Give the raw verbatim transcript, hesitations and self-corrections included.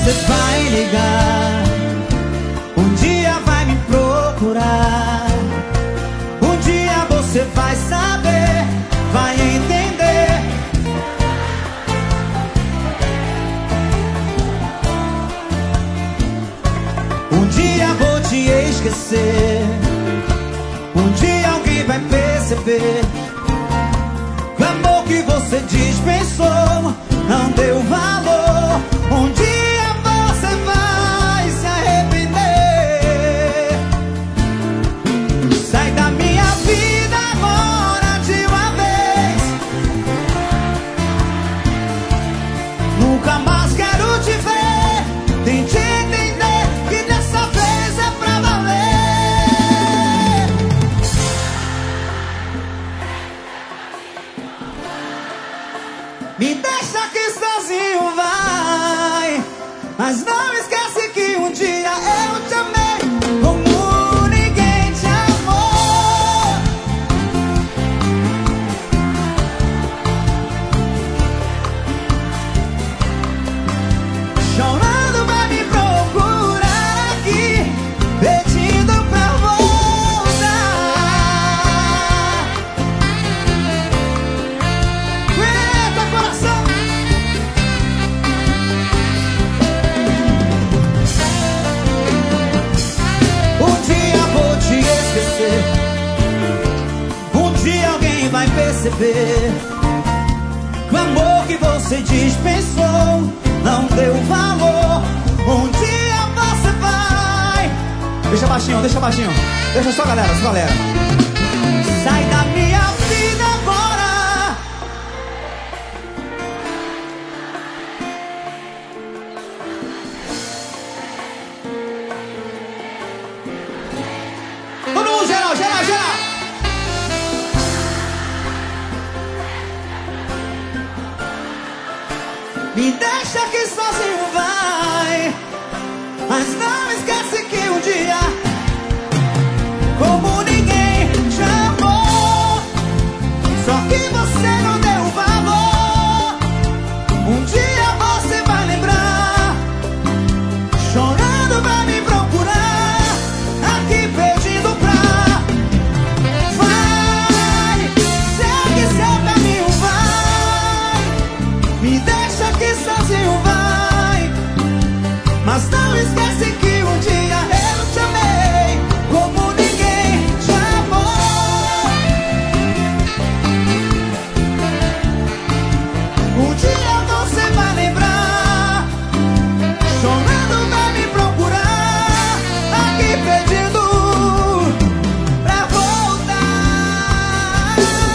você vai ligar, um dia vai me procurar, um dia você vai saber, vai entender. Um dia vou te esquecer, um dia alguém vai perceber que o amor que você dispensou não deu valor. Um dia você vai se arrepender. Sai da minha vida agora de uma vez. Nunca mais quero te ver. Tente entender que dessa vez é pra valer. Me deixa aqui sozinho, vai. Mas não esquece que um dia eu te amei como ninguém te amou. Chorando vai me procurar aqui, pedindo pra voltar. Eita, coração! Um dia vou te esquecer, um dia alguém vai perceber que o amor que você dispensou não deu valor. Um dia você vai. Deixa baixinho, deixa baixinho. Deixa só a galera, só a galera. Sai da minha vida agora. Todo mundo, geral, geral, geral. Me deixa aqui sozinho, vai. Mas não esquece que um dia, como ninguém te amou, só que você não deu valor. Um dia você vai lembrar, chorando vai me procurar, aqui pedindo pra. Vai, segue seu caminho, vai. Me deixa aqui sozinho, vai. Mas não esquece que um dia eu te amei como ninguém te amou. Um dia você vai lembrar, chorando vai me procurar, aqui pedindo pra voltar.